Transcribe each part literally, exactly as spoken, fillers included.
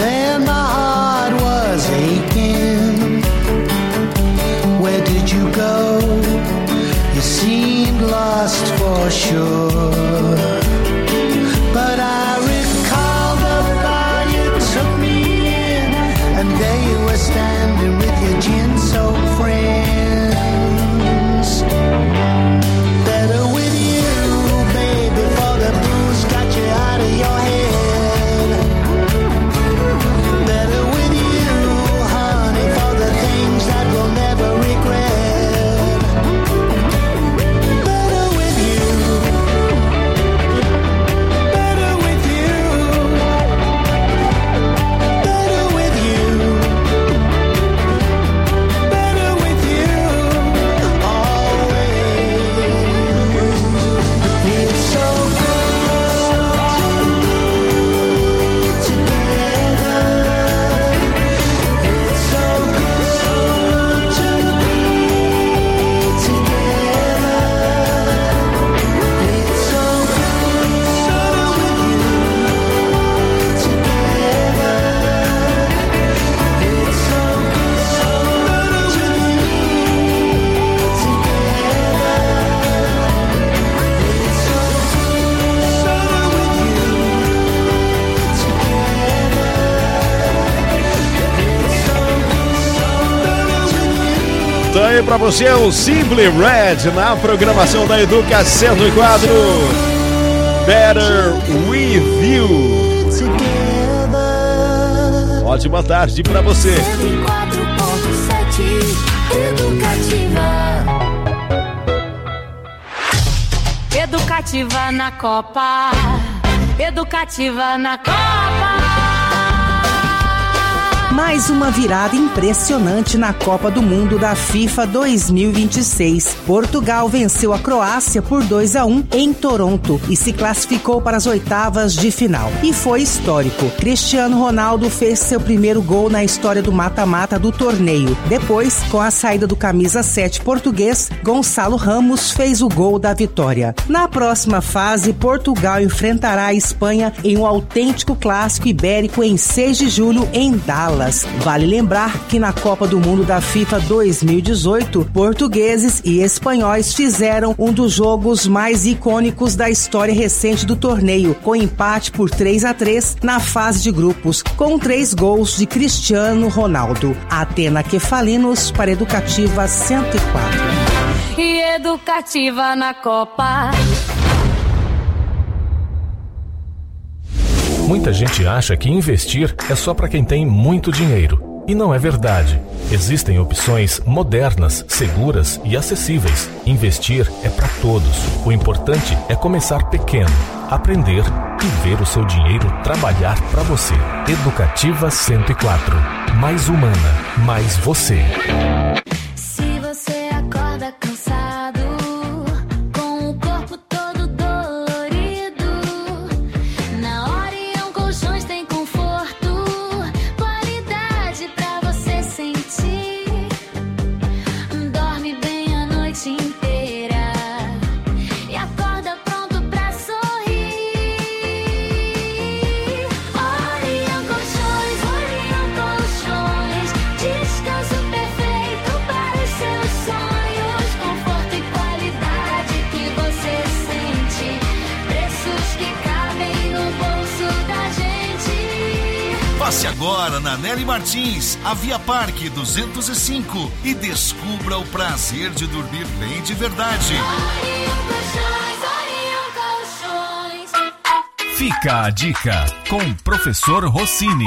and my heart was aching. Where did you go? You seemed lost for sure. But I recall the bar you took me in, and there you were standing with your gin-soaked friends. Better with you, baby, for the booze got you out of your head. Better with you, honey, for the things that we'll never regret. Better with you. Better with you. Better with you. Better with you. Always. It's so good to be together. It's so good to be together. It's so good with you together. It's so good to be Tá aí pra você o Simply Red na programação da Educa cento e quatro. Better With You. Ótima tarde pra você. cento e quatro ponto sete Educativa. Educativa na Copa. Educativa na Copa. Mais uma virada impressionante na Copa do Mundo da FIFA dois mil e vinte e seis. Portugal venceu a Croácia por dois a um em Toronto e se classificou para as oitavas de final. E foi histórico. Cristiano Ronaldo fez seu primeiro gol na história do mata-mata do torneio. Depois, com a saída do camisa sete português, Gonçalo Ramos fez o gol da vitória. Na próxima fase, Portugal enfrentará a Espanha em um autêntico clássico ibérico em seis de julho em Dallas. Vale lembrar que na Copa do Mundo da FIFA dois mil e dezoito, portugueses e espanhóis fizeram um dos jogos mais icônicos da história recente do torneio, com empate por três a três na fase de grupos, com três gols de Cristiano Ronaldo. Atena Kefalinos para Educativa cento e quatro. E Educativa na Copa. Muita gente acha que investir é só para quem tem muito dinheiro. E não é verdade. Existem opções modernas, seguras e acessíveis. Investir é para todos. O importante é começar pequeno, aprender e ver o seu dinheiro trabalhar para você. Educativa cento e quatro. Mais humana, mais você. Se você acorda cansado, com o corpo todo dolorido, na Orion Colchões tem conforto, qualidade pra você sentir. Dorme bem a noite inteira e acorda pronto pra sorrir. Orion Colchões, Orion Colchões, descanso perfeito para os seus sonhos, conforto e qualidade que você sente, preços que cabem no bolso da gente. Passe agora na Nelly Martins, a Via Parque duzentos e cinco e descubra o prazer de dormir bem de verdade. Orion Colchões, Orion Colchões. Fica a dica com o professor Rossini.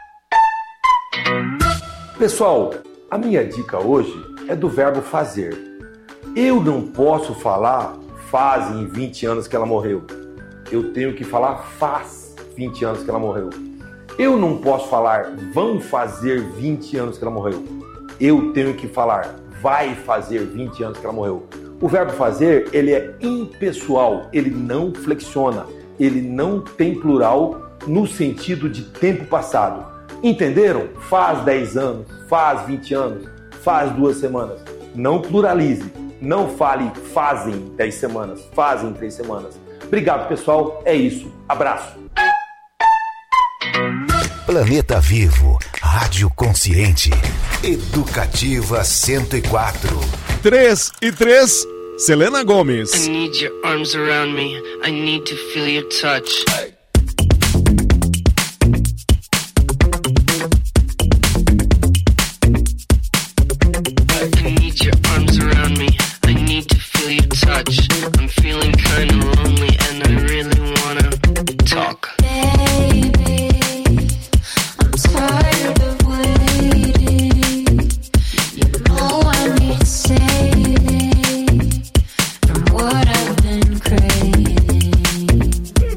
Pessoal, a minha dica hoje é do verbo fazer. Eu não posso falar fazem vinte anos que ela morreu. Eu tenho que falar faz vinte anos que ela morreu. Eu não posso falar vão fazer vinte anos que ela morreu. Eu tenho que falar vai fazer vinte anos que ela morreu. O verbo fazer, ele é impessoal, ele não flexiona, ele não tem plural no sentido de tempo passado. Entenderam? Faz dez anos, faz vinte anos, faz duas semanas. Não pluralize, não fale fazem dez semanas, fazem três semanas. Obrigado, pessoal, é isso. Abraço. Planeta Vivo, Rádio Consciente, Educativa cento e quatro. três e três, Selena Gomes. I need your arms around me, I need to feel your touch. I need your arms around me, I need to feel your touch. I'm feeling kinda lonely and I really wanna talk. Baby, I'm tired of waiting. You know I need saving from what I've been craving.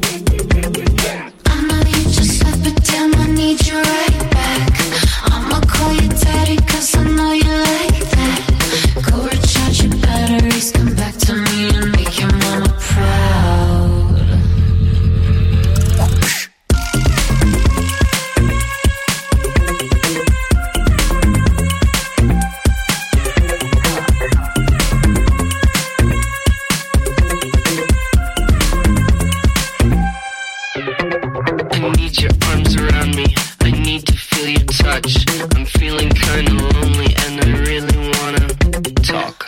I know you just left, but damn, I need you right back. I'ma call you daddy, cause I know you like that. Go recharge your batteries, come back to me and make your mama proud. I need your arms around me, I need to feel your touch. I'm feeling kinda lonely and I really wanna talk.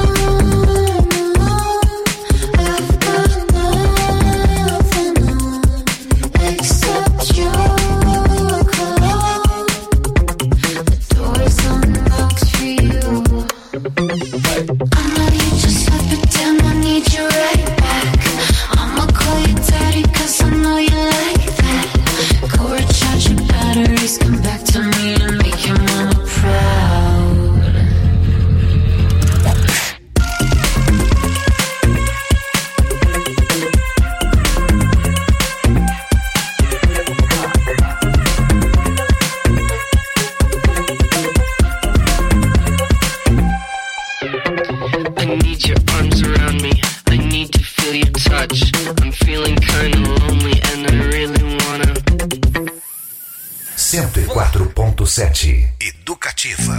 Except your clothes, the door's unlocked for you. I know you just left, but damn, I need you right back. I'ma call you daddy, cause I know you like that. Go recharge your batteries, come back to me and make your mama proud. I need your arms around me, I need to feel your touch. I'm feeling kinda lonely and I really wanna. cento e quatro ponto sete. Educativa.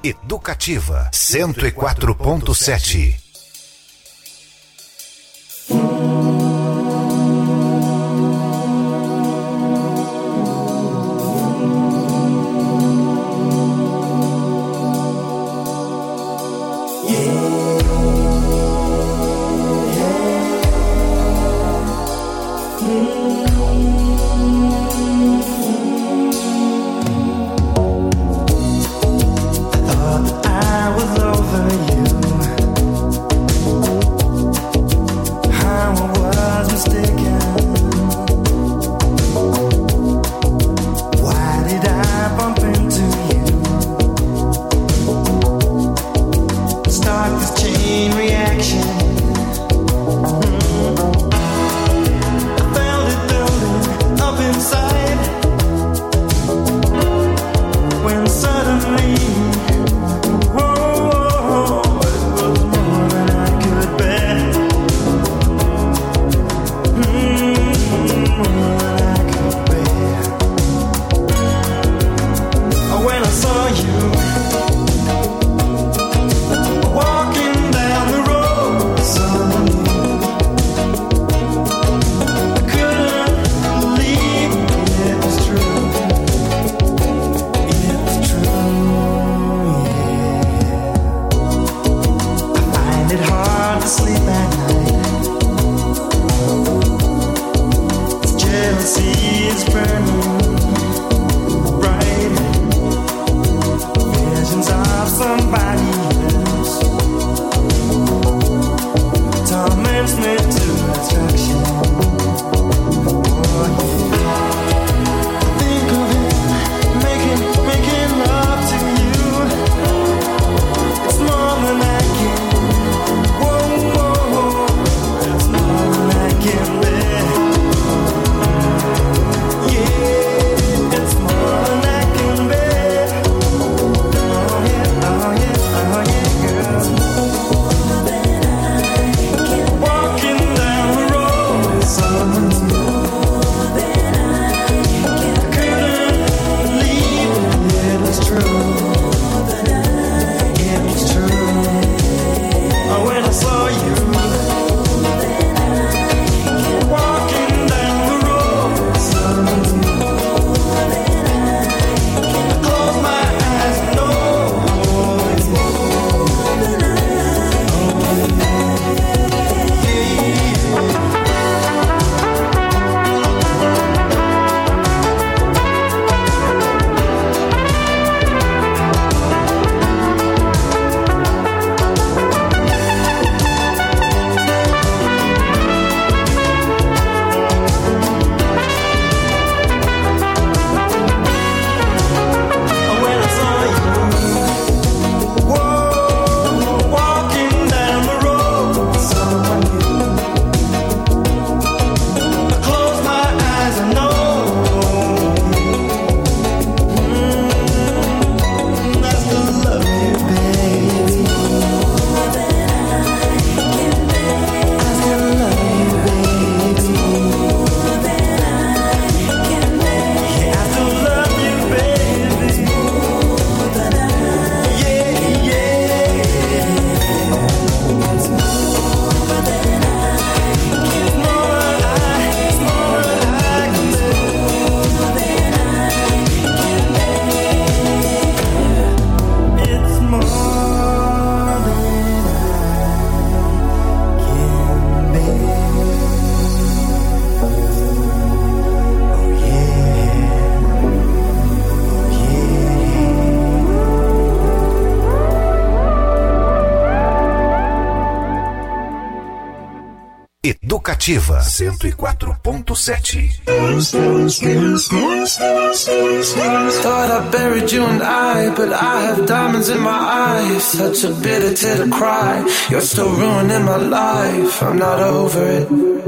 Educativa cento e quatro ponto sete. Educativa cento e quatro ponto sete. Thought I buried you and I, but I have diamonds in my eyes. Such a bitter tear to cry. You're still ruining my life. I'm not over it.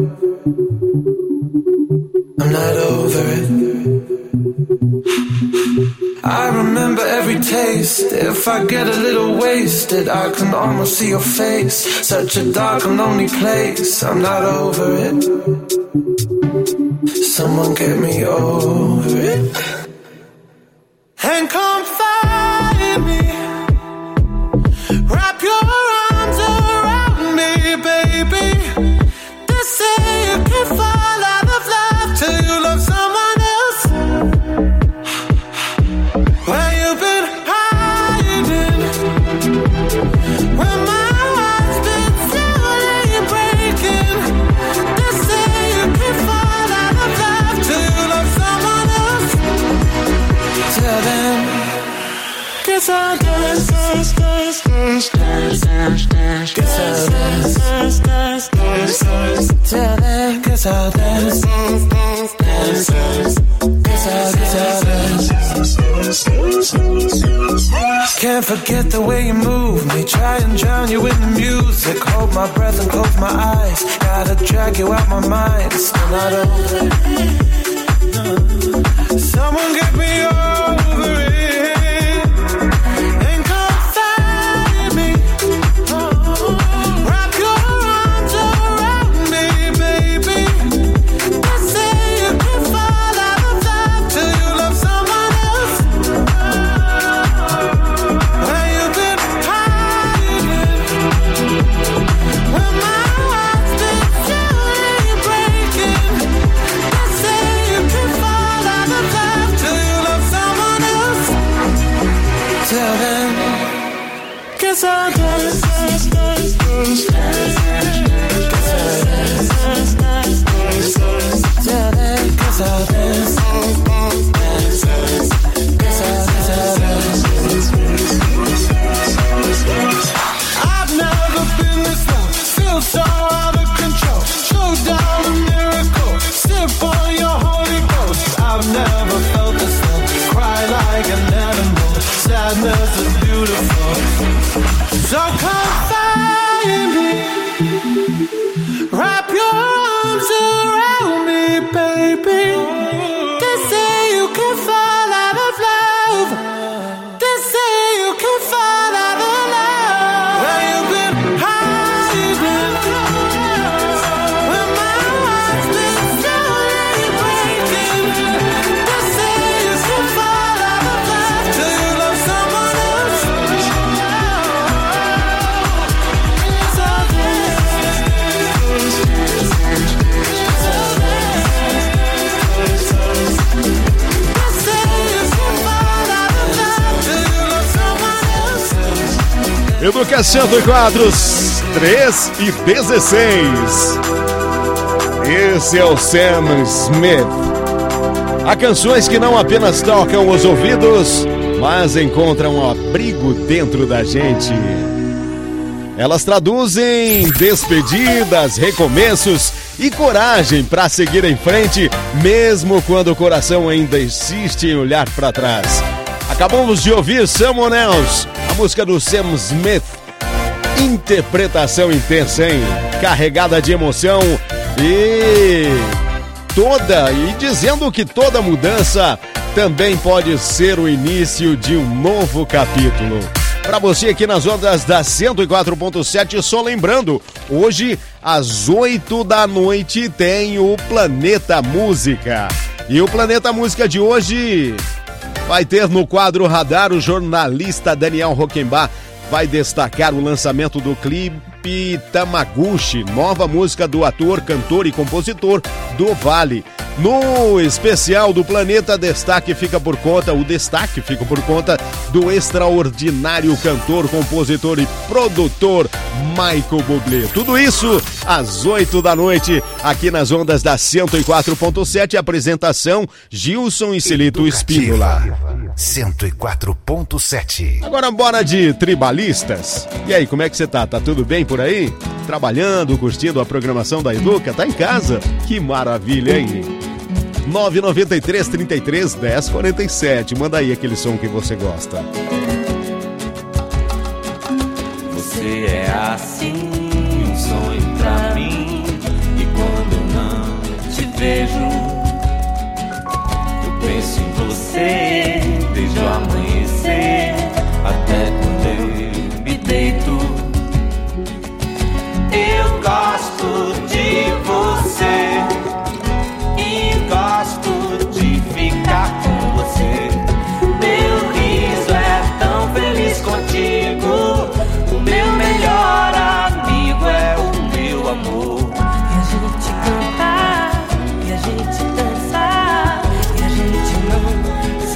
I'm not over it. I remember every taste. If I get a little wasted, I can almost see your face. Such a dark and lonely place. I'm not over it. Someone get me over it. And come find me Till then, guess I'll dance, dance, dance, dance, dance, dance, dance. Guess I'll dance, dance, dance, dance, dance. Till then, guess I'll dance, dance, dance, dance, dance. Guess I'll, guess I'll dance. Can't forget the way you move me. Try and drown you in the music. Hold my breath and close my eyes. Gotta drag you out my mind. It's still not over. Someone get me over it. Ain't confiding me. Wrap your arms around me, baby. They say you can fall out of love till you love someone else. Where you been hiding? When my heart's been slowly breaking. They say you can fall out of love till you love someone else. Till then, guess I'll dance, dance, dance, dance, dance. Guess I'll dance, dance, dance, dance, dance. Till then, guess I'll dance, dance, dance, dance. Guess I'll, guess I'll dance. I've never been this low. Feel so out of control. Slow down a miracle. Sip on your Holy Ghost. I've never felt this low. Cry like an animal. Sadness is beautiful. So confide in me. Wrap your arms around me, baby. They say you can fall out of love. They say you can fall out of love. Where you been hiding? When my heart's been slowly breaking. They say you can fall out of love till you love someone else. Yes, I'll dance. They say you can fall out of love till you love someone else. Educa cento e quatro, três e dezesseis. Esse é o Sam Smith. Há canções que não apenas tocam os ouvidos, mas encontram abrigo dentro da gente. Elas traduzem despedidas, recomeços e coragem para seguir em frente, mesmo quando o coração ainda insiste em olhar para trás. Acabamos de ouvir Someone Else, a música do Sam Smith. Interpretação intensa, hein? Carregada de emoção e toda e dizendo que toda mudança também pode ser o início de um novo capítulo. Para você aqui nas ondas da cento e quatro ponto sete, só lembrando, hoje às oito da noite tem o Planeta Música. E o Planeta Música de hoje vai ter no quadro Radar o jornalista Daniel Rockenbach. Vai destacar o lançamento do clipe Tamaguchi, nova música do ator, cantor e compositor do Vale. No especial do Planeta, destaque fica por conta, o destaque fica por conta do extraordinário cantor, compositor e produtor Michael Bublé. Tudo isso às oito da noite, aqui nas ondas da cento e quatro ponto sete. Apresentação Gilson e Celito Espíndola. cento e quatro ponto sete. Agora bora de tribalistas. E aí, como é que você tá? Tá tudo bem por aí? Trabalhando, curtindo a programação da Educa? Tá em casa? Que maravilha, hein? nove nove três, trinta e três, dez, quarenta e sete. Manda aí aquele som que você gosta. Você é assim, um sonho pra mim. E quando eu não te vejo, eu penso em você desde o amanhecer até quando eu me deito. Eu gosto de você e gosto de ficar com você. Meu riso é tão feliz contigo. O meu melhor amigo é o meu amor. E a gente cantar, e a gente dançar, e a gente não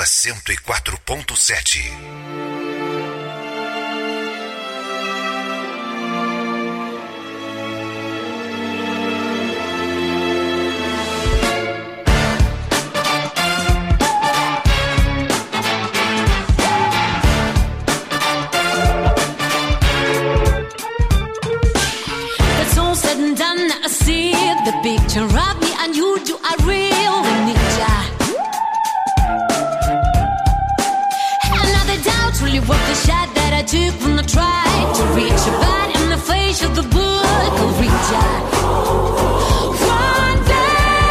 Educativa cento e quatro ponto sete. It's all said and done, I see the picture of me and you do I really need ya. Another doubt, really worth the shot that I took when I tried to reach your body in the face of the book of reach ya. One day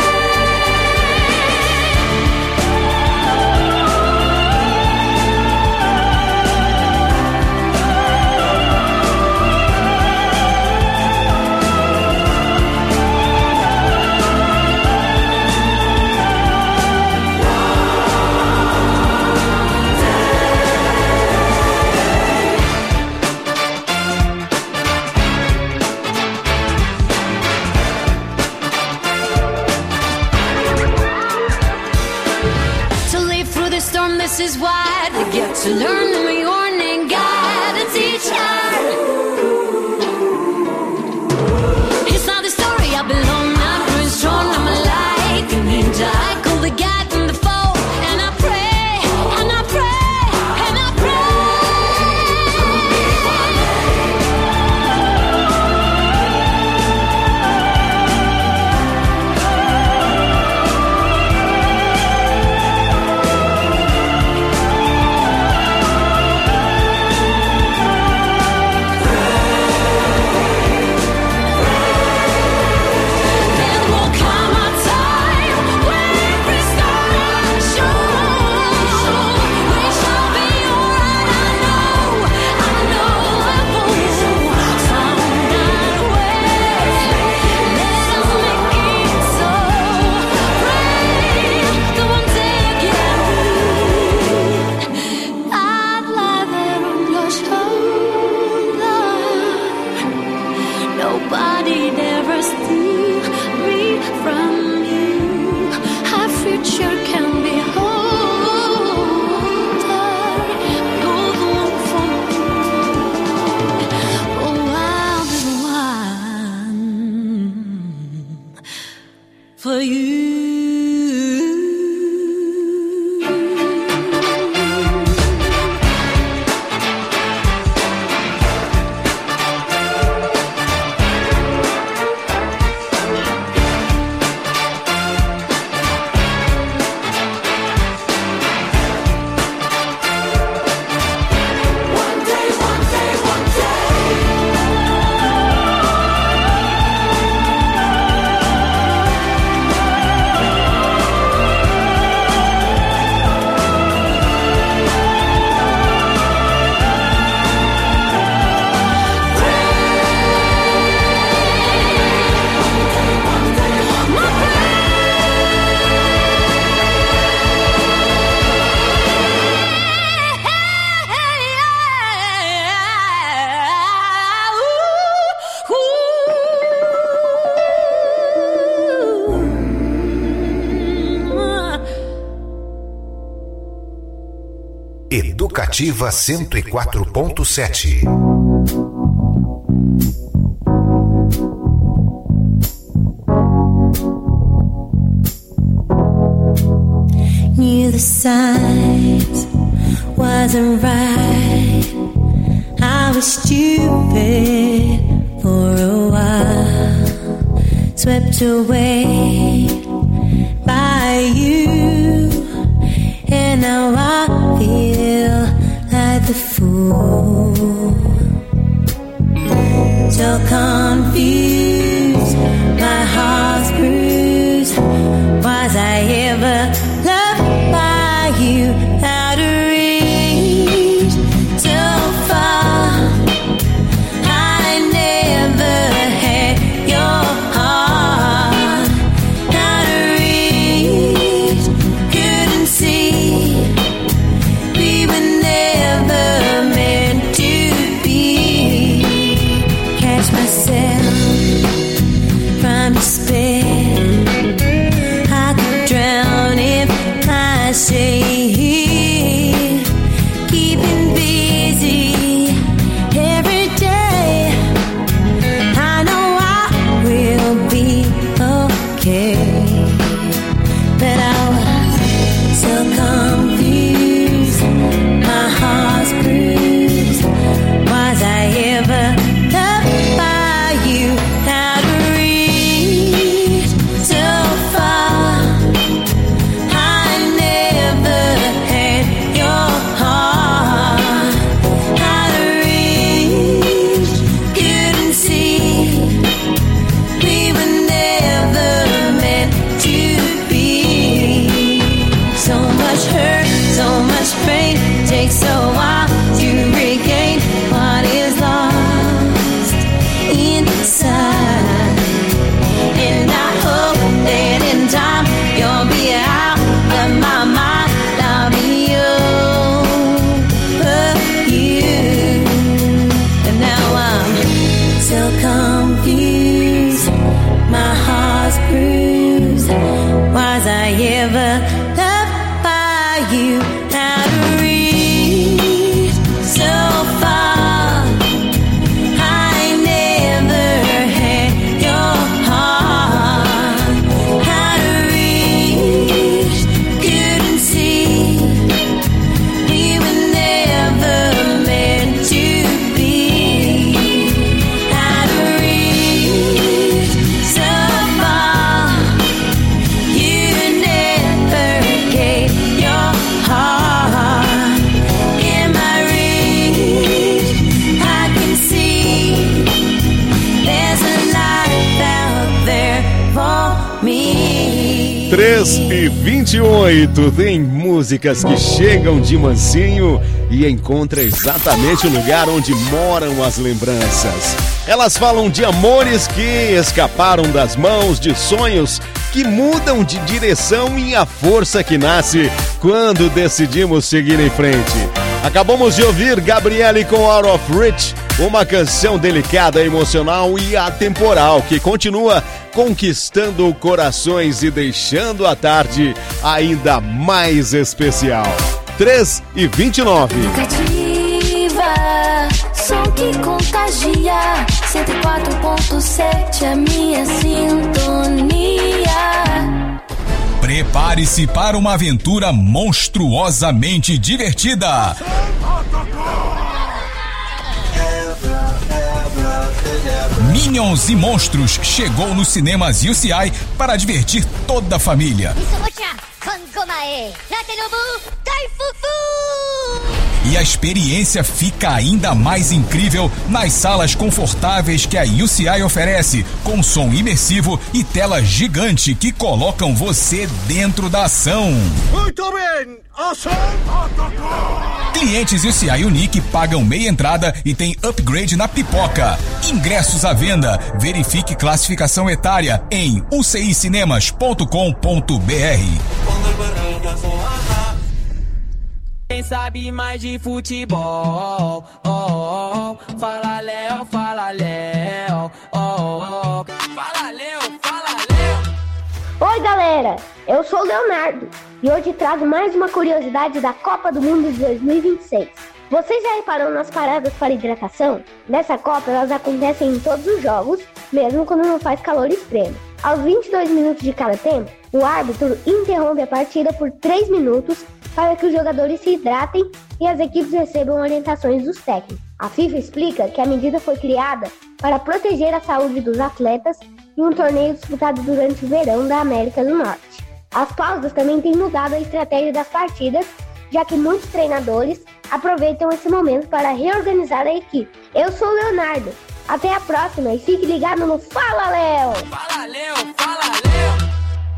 storm, this is what we get to learn in the morning. God, a teacher. It's not the story I belong. I'm growing strong. I'm a like a ninja. I call the God from the foe, and I pray, and I pray, and I Educativa cento e quatro ponto sete. Knew the signs wasn't right. I was stupid for a while, swept away by you, and now I feel like the fool. So confused, my heart's bruised. Was I ever loved by you? Out of reach, so far. I never had your heart. Out of reach, couldn't see. We were never meant to be. Catch myself from despair. I could drown ever loved by you. How to reach so far. I never had your heart. How to reach, couldn't see. We were never meant to be. How to reach so far. You never gave your heart. In my reach, I can see there's a life out there for me. três e vinte e oito. Tem músicas que chegam de mansinho e encontram exatamente o lugar onde moram as lembranças. Elas falam de amores que escaparam das mãos, de sonhos que mudam de direção e a força que nasce quando decidimos seguir em frente. Acabamos de ouvir Gabriele com Out of Reach, uma canção delicada, emocional e atemporal que continua conquistando corações e deixando a tarde ainda mais especial. três e vinte e nove. Educativa, som que contagia. cento e quatro ponto sete, a minha sintonia. Prepare-se para uma aventura monstruosamente divertida. Minions e Monstros chegou nos cinemas U C I para divertir toda a família. E a experiência fica ainda mais incrível nas salas confortáveis que a U C I oferece, com som imersivo e tela gigante que colocam você dentro da ação. Muito bem, ação! Clientes U C I Unique pagam meia entrada e tem upgrade na pipoca. Ingressos à venda. Verifique classificação etária em u c i cinemas ponto com ponto b r. Quem sabe mais de futebol? Oh, oh, oh. Fala Léo, fala Léo. Oh, oh, oh. Fala Léo, fala Léo. Oi galera, eu sou o Leonardo e hoje trago mais uma curiosidade da Copa do Mundo de dois mil e vinte e seis. Vocês já repararam nas paradas para hidratação? Nessa Copa elas acontecem em todos os jogos, mesmo quando não faz calor extremo. Aos vinte e dois minutos de cada tempo, o árbitro interrompe a partida por três minutos para que os jogadores se hidratem e as equipes recebam orientações dos técnicos. A FIFA explica que a medida foi criada para proteger a saúde dos atletas em um torneio disputado durante o verão da América do Norte. As pausas também têm mudado a estratégia das partidas, já que muitos treinadores aproveitam esse momento para reorganizar a equipe. Eu sou o Leonardo. Até a próxima e fique ligado no Fala Léo! Fala Léo, fala Léo.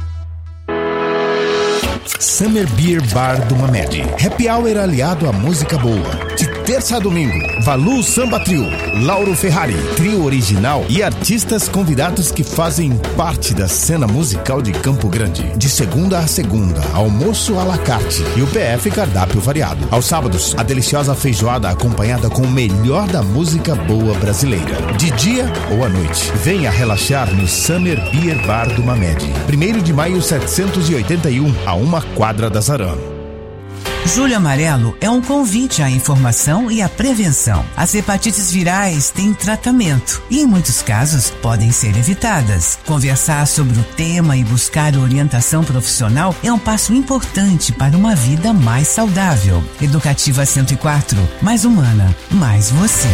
Summer Beer Bar do Mamed. Happy Hour aliado à música boa. De terça a domingo, Valu Samba Trio, Lauro Ferrari, trio original e artistas convidados que fazem parte da cena musical de Campo Grande. De segunda a segunda, almoço à la carte e o P F cardápio variado. Aos sábados, a deliciosa feijoada acompanhada com o melhor da música boa brasileira. De dia ou à noite, venha relaxar no Summer Beer Bar do Mamed. primeiro de maio setecentos e oitenta e um, a uma quadra da Zaran. Julho Amarelo é um convite à informação e à prevenção. As hepatites virais têm tratamento e, em muitos casos, podem ser evitadas. Conversar sobre o tema e buscar orientação profissional é um passo importante para uma vida mais saudável. Educativa cento e quatro, mais humana, mais você.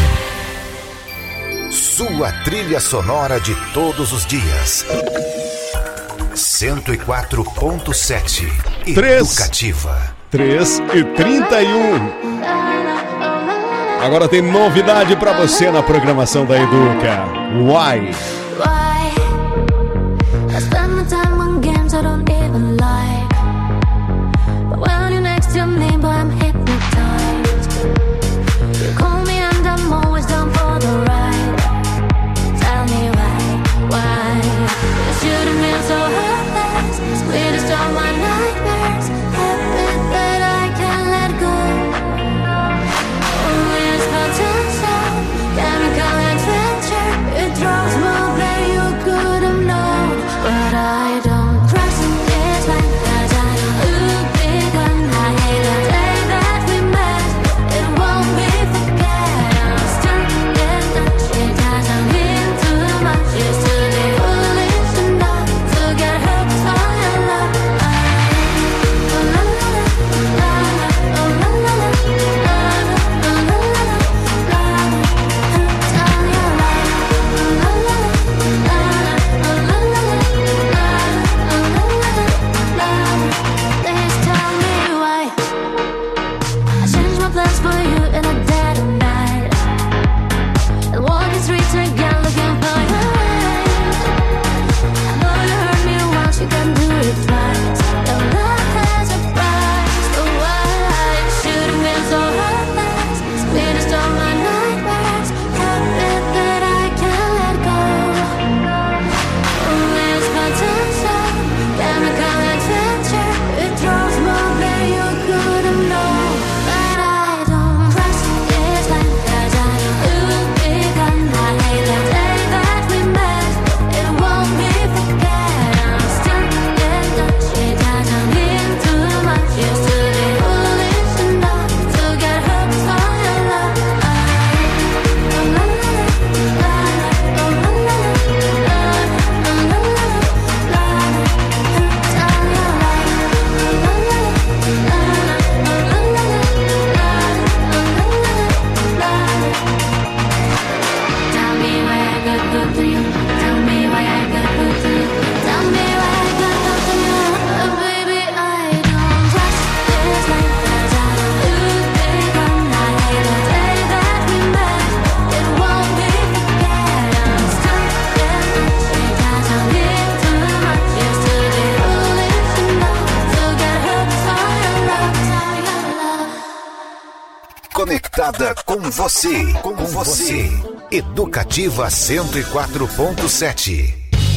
Sua trilha sonora de todos os dias. cento e quatro ponto sete. Educativa. três e trinta e um. Agora tem novidade pra você na programação da Educa. Why? Why? I spend my time on games I don't even like. But when you're next to me, boy, I'm hypnotized. You call me and I'm always down for the ride. Tell me why, why? You should've been so heartless, sweetest of my nightmares. Happy that I can't let go. Only it's potential, chemical adventure. It draws more than you could have known. But I don't trust in Conectada com você, com você. Educativa cento e quatro ponto sete.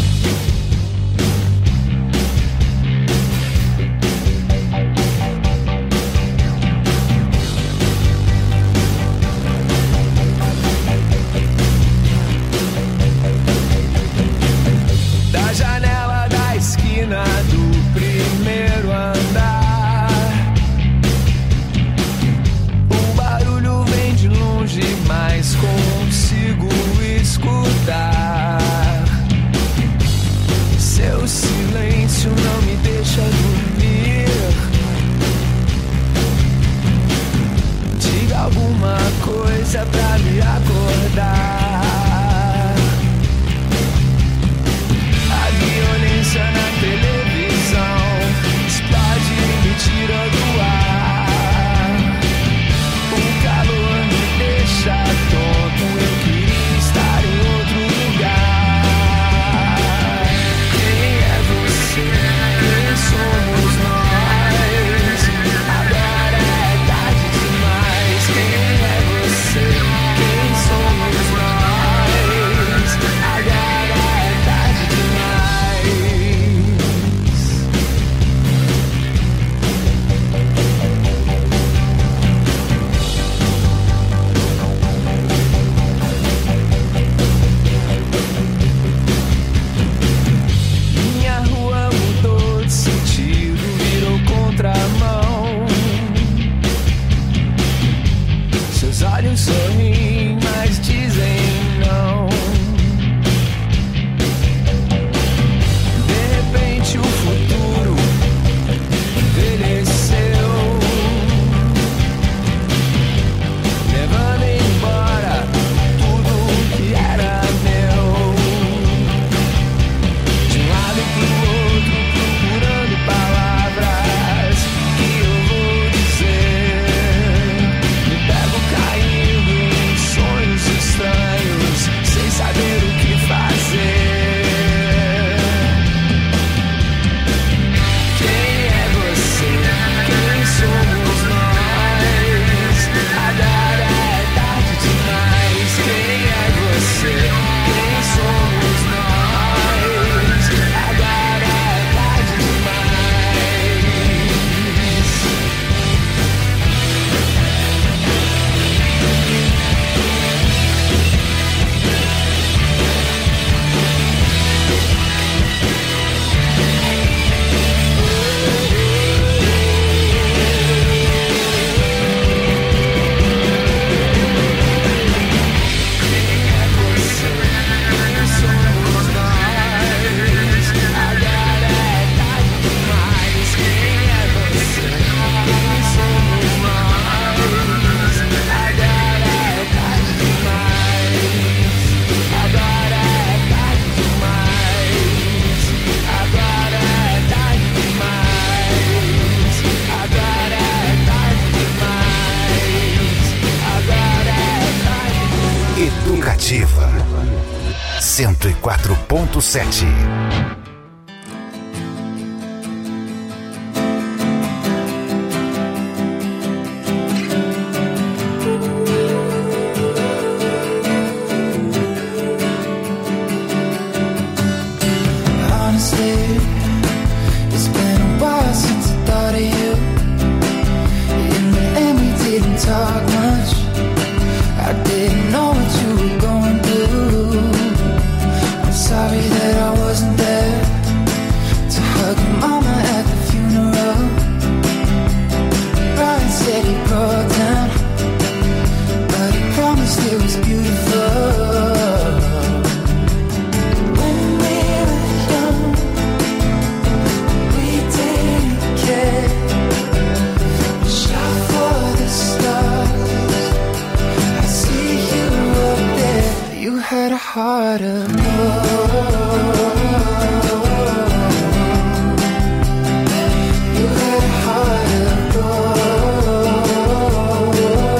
Da janela da esquina do primeiro andar, o barulho vem de longe, mas consigo escutar. Seu silêncio não me deixa dormir. Diga alguma coisa pra me acordar. Violência na televisão explode e me tira do ar. O calor me deixa tonto, eu queria estar em outro lugar. Quem é você? Quem somos nós? Agora é tarde demais. Quem é você? Quem somos nós? Agora é tarde demais. Minha rua mudou de sentido, virou contramão. Seus olhos sorriem, mas dizem não. De repente o futuro envelheceu, levando embora tudo que era meu. De um lado pro outro, procurando palavras que eu vou dizer. Me pego caindo em sonhos estranhos, sem saber o que fazer. Quem é você? Quem somos nós? Agora é tarde demais. Quem é você? Quem somos nós? Agora é tarde demais. Educativa cento e quatro ponto sete. Honestly, it's been a while since I thought of you. In the end, we didn't talk much. I didn't know what you were going through. I'm sorry that I wasn't there to hug your mama at the funeral. Brian said he broke down, but he promised it was beautiful. When we were young, we didn't care. We shot for the stars. I see you up there. You had a heart of gold. You had a heart of gold.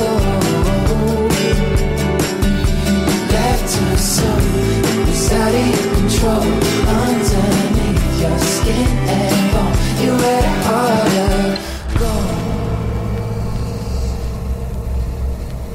Left to something that was out of your control. Underneath your skin and bone, you had a heart of gold.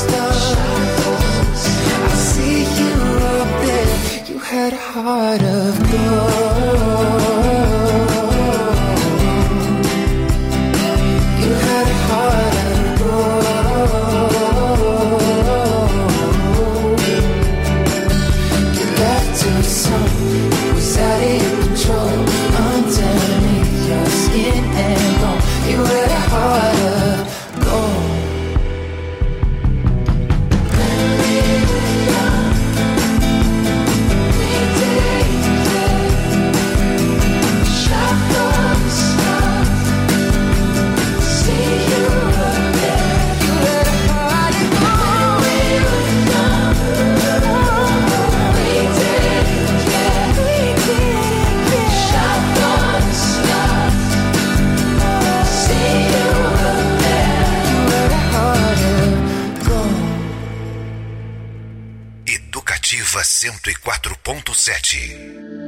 stars. I see you up there. You had a heart of gold. You had a heart of gold. You left too soon. Was out of your control. Underneath your skin and bone. You had a heart of gold. Educativa cento e quatro ponto sete.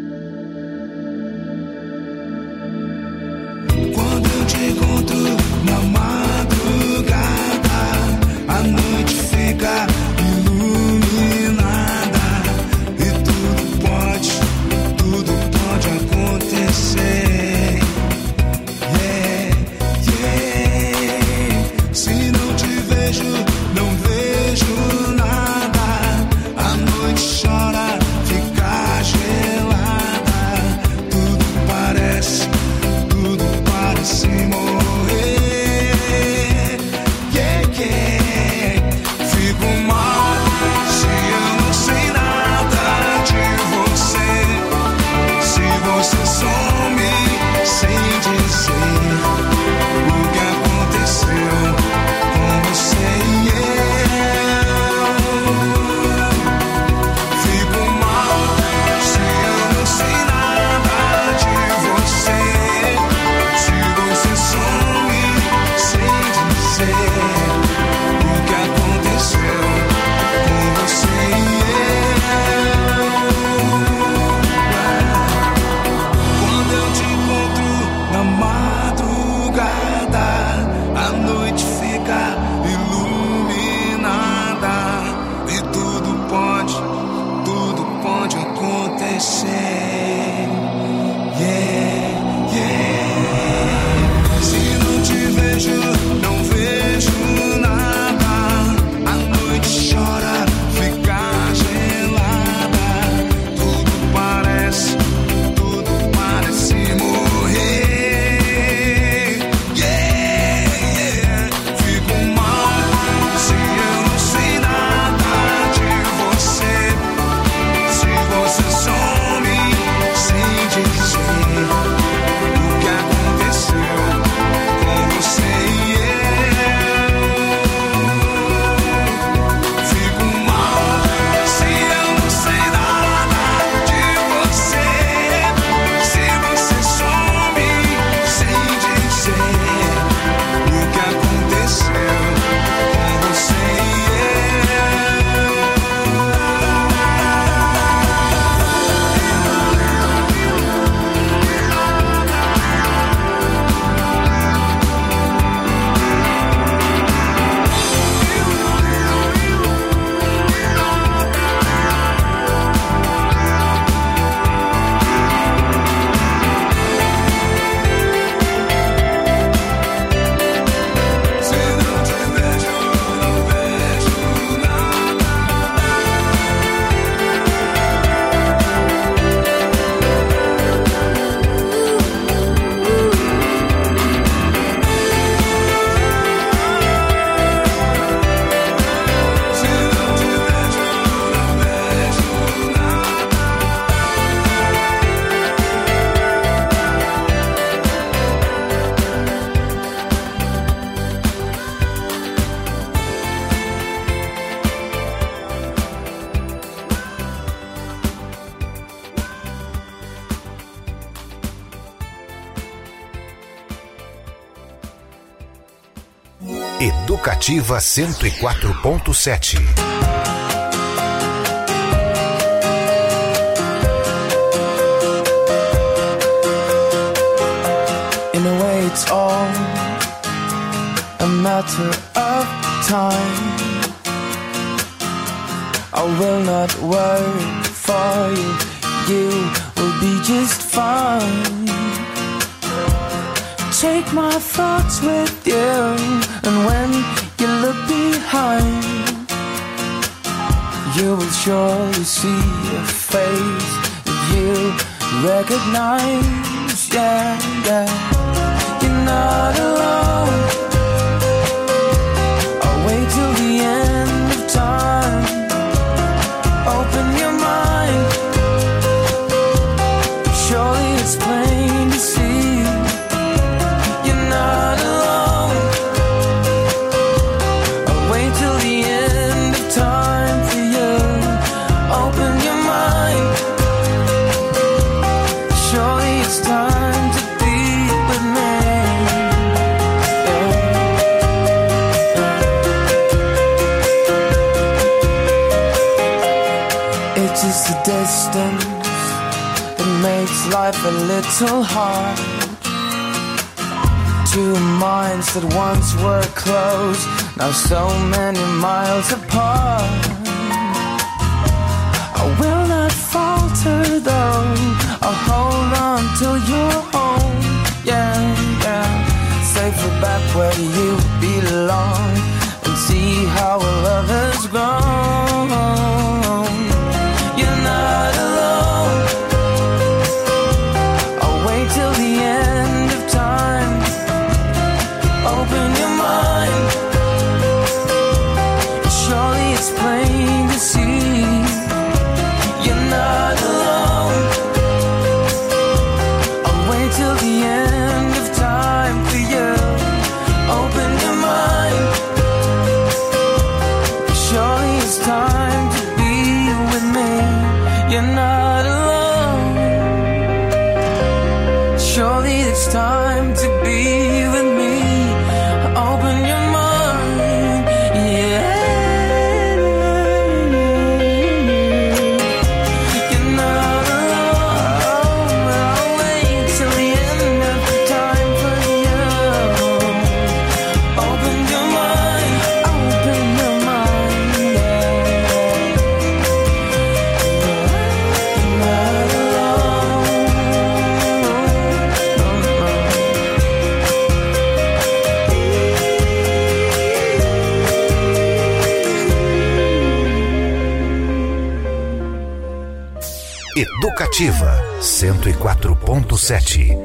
Quando eu te encontro na madrugada, a noite fica iluminada e tudo pode, tudo pode acontecer. Yeah, yeah. Se não te vejo, não vejo nada. A noite chora, fica gelada. Tudo parece, tudo parece morrer. Yeah, yeah. Fico mal se eu não sei nada de você. Se você some sem dizer o que aconteceu com você e eu. Fico mal se eu não sei nada de você. Se você some sem dizer o que aconteceu com você e eu. Quando eu te encontro na madrugada, a noite fica iluminada e tudo pode, tudo pode acontecer. Yeah, yeah. Se não te vejo, não vejo nada. A noite chora, fica gelada. Tudo parece, tudo parece morrer. Yeah, yeah. Fico mal se eu não sei nada de você. Se você some sem dizer o que aconteceu com você e eu. Fico mal se eu não sei nada de você. Se você some sem dizer o que aconteceu com você e Educativa cento e quatro ponto sete. in a way it's all a matter of time. I will not worry for you. You will be just fine. Take my thoughts with you, and when you look behind, you will surely see a face that you recognize. Yeah, yeah. You're not alone. I'll wait till the end of time. Open your mind. Surely it's plain to see. You're not alone. I'll wait till the end of time for you. Open your mind. Surely it's time to be with me. It is the distance that makes life a little hard. Two minds that once were close, now so many miles apart. I will not falter though, I'll hold on till you're home. Yeah, yeah. Safely back where you belong, and see how our love has grown. You're not alone. I'll wait till the end of time. Open your mind. Surely it's plain to see. You're not alone. I'll wait till the end of time for you. Open your mind. Surely it's time to be with me. You're not alone. Surely it's time to be with me. Open your mind. Yeah. You're not alone. I'll wait till the end of time for you. Open your mind. Open your mind. You're not alone. Educativa cento e quatro ponto sete.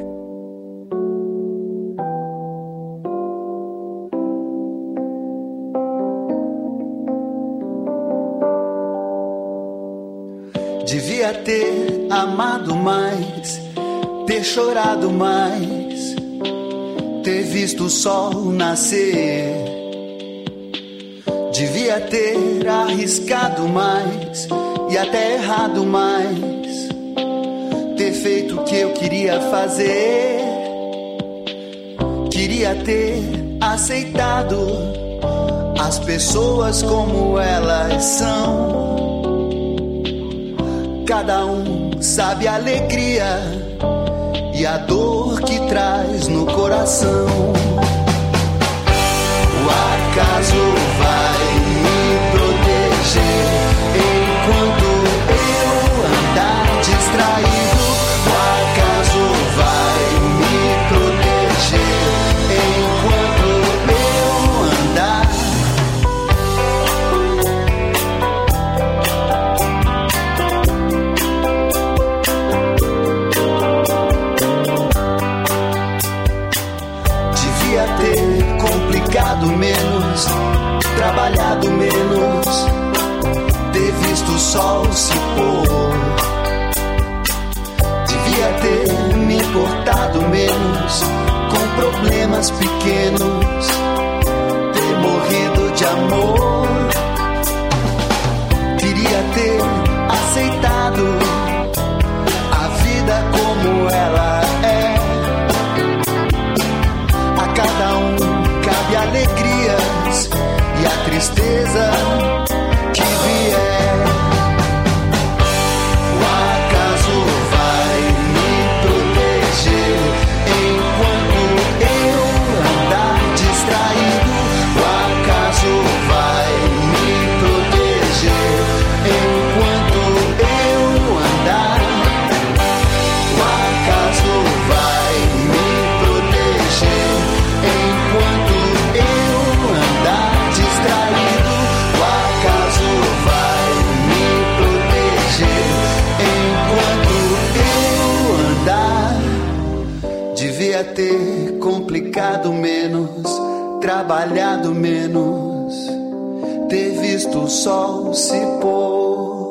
Devia ter amado mais, ter chorado mais, ter visto o sol nascer. Devia ter arriscado mais e até errado mais, ter feito o que eu queria fazer. Queria ter aceitado as pessoas como elas são. Cada um sabe a alegria e a dor que traz no coração. O acaso vai me proteger enquanto eu andar distraído. O acaso vai me proteger enquanto eu andar. Devia ter complicado menos, trabalhado menos, ter visto o sol se pôr. Devia ter me importado menos com problemas pequenos, ter morrido de amor. Queria ter aceitado a vida como ela é. A cada um cabe alegrias e a tristeza que vier. O acaso vai me proteger enquanto eu andar distraído. O acaso vai me proteger ter complicado menos, trabalhado menos, ter visto o sol se pôr.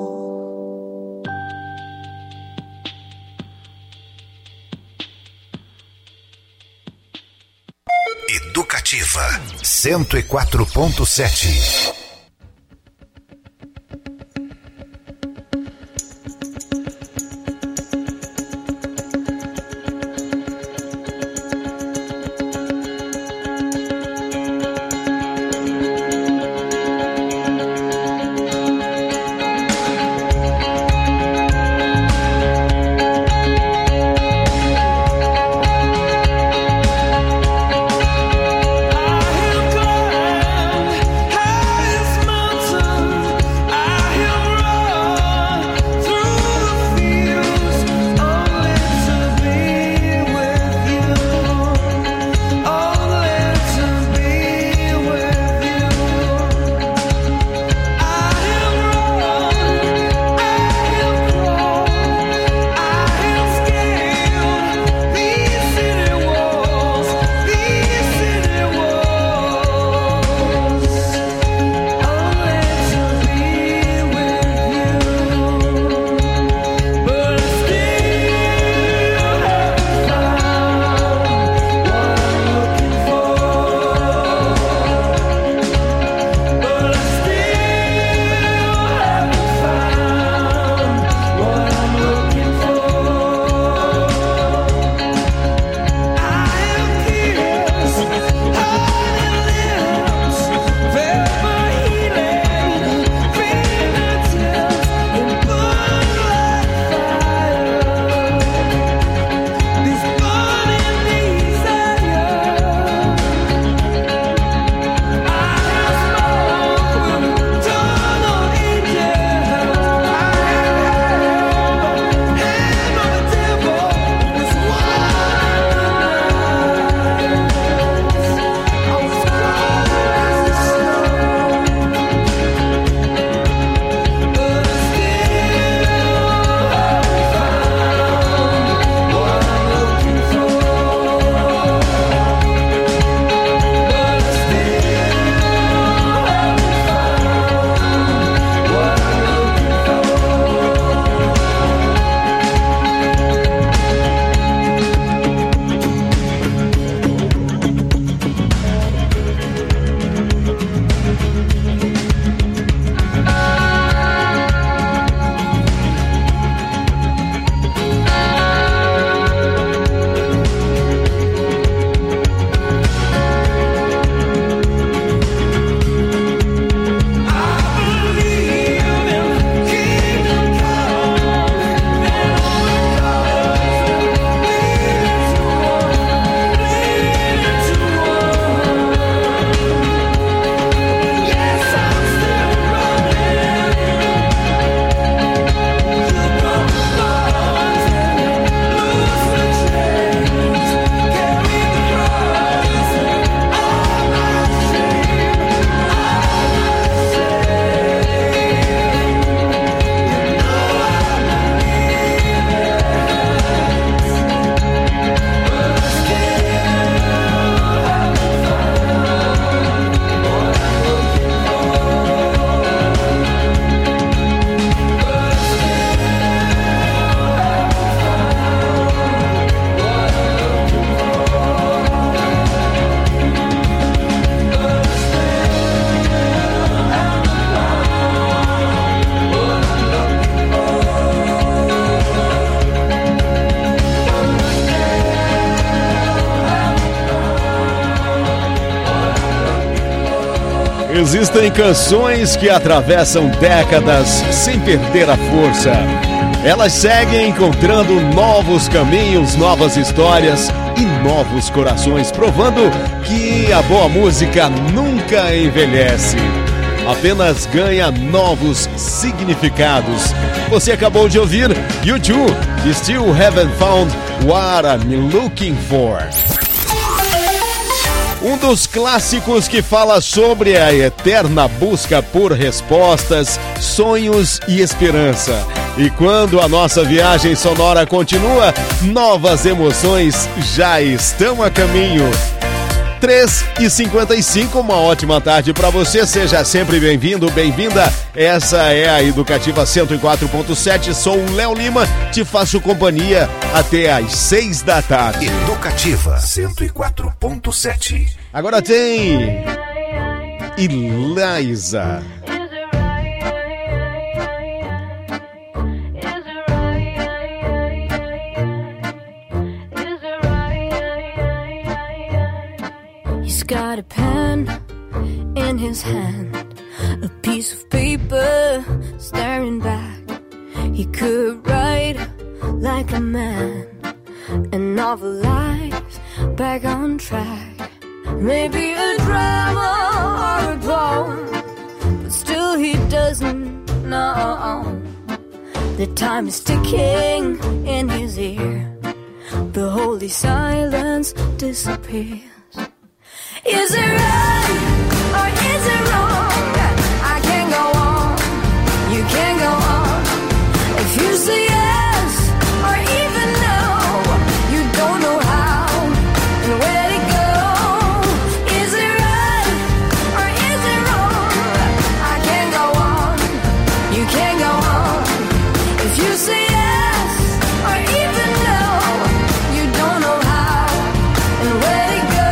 Educativa cento e quatro ponto sete. Existem canções que atravessam décadas sem perder a força. Elas seguem encontrando novos caminhos, novas histórias e novos corações, provando que a boa música nunca envelhece, apenas ganha novos significados. Você acabou de ouvir U dois, Still Haven't Found What I'm Looking For. Um dos clássicos que fala sobre a eterna busca por respostas, sonhos e esperança. E quando a nossa viagem sonora continua, novas emoções já estão a caminho. três e cinquenta e cinco, uma ótima tarde para você, seja sempre bem-vindo, bem-vinda. Essa é a Educativa cento e quatro ponto sete, sou o Léo Lima, te faço companhia até às seis da tarde. Educativa cento e quatro ponto sete. Agora tem Eliza. He's got a pen in his hand, a piece of paper staring back. He could write like a man, a novel life back on track. Maybe a drama or a poem, but still he doesn't know. The time is ticking in his ear, the holy silence disappears. Is it right or is it wrong? I can't go on, you can't go on. If you say yes or even no, you don't know how and where to go. Is it right or is it wrong? I can't go on, you can't go on. If you say yes or even no, you don't know how and where to go.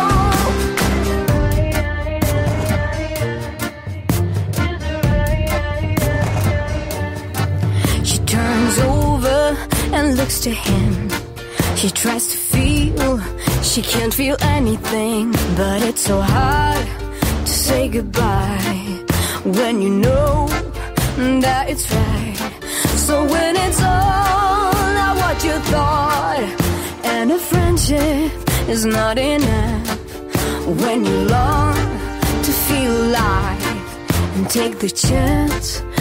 And looks to him. She tries to feel, she can't feel anything. But it's so hard to say goodbye when you know that it's right. So when it's all not what you thought, and a friendship is not enough, when you long to feel alive and take the chance